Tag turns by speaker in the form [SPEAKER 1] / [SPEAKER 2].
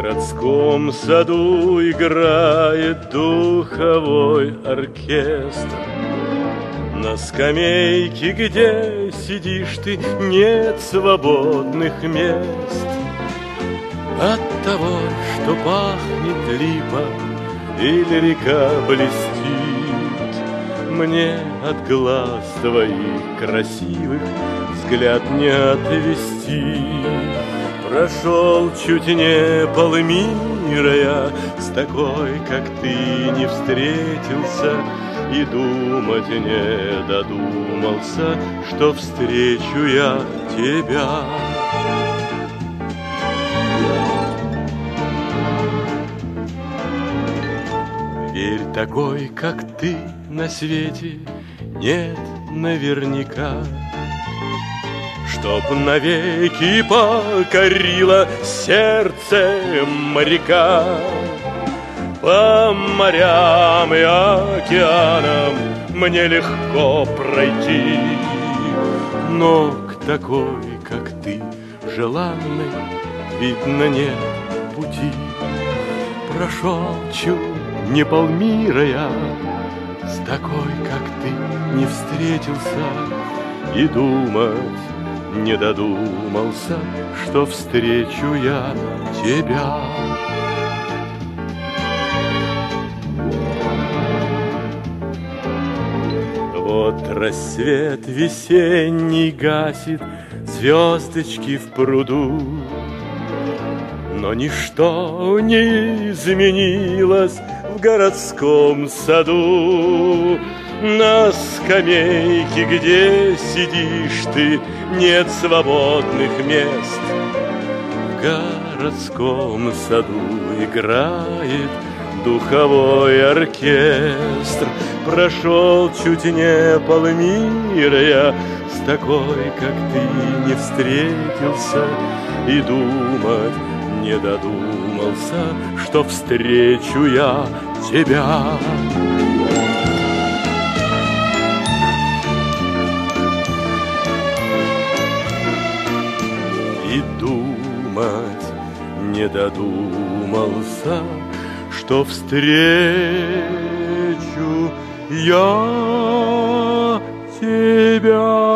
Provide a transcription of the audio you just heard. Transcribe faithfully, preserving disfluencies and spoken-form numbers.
[SPEAKER 1] городском саду играет духовой оркестр. На скамейке, где сидишь ты, нет свободных мест. От того, что пахнет липа или река блестит, мне от глаз твоих красивых взгляд не отвести. Прошел чуть не полмира я, с такой, как ты, не встретился, и думать не додумался, что встречу я тебя. Верь, такой, как ты, на свете нет наверняка, чтоб навеки покорило сердце моряка. По морям и океанам мне легко пройти, но к такой, как ты, желанной, видно, нет пути. Прошел чуть не полмира я, с такой, как ты, не встретился, и думать не додумался, что встречу я тебя. Вот рассвет весенний гасит звездочки в пруду, но ничто не изменилось в городском саду. На скамейке, где сидишь ты, нет свободных мест. В городском саду играет духовой оркестр. Прошел чуть не полмира я, с такой, как ты, не встретился, и думать не додумался, что встречу я тебя. И думать не додумался, что встречу я тебя.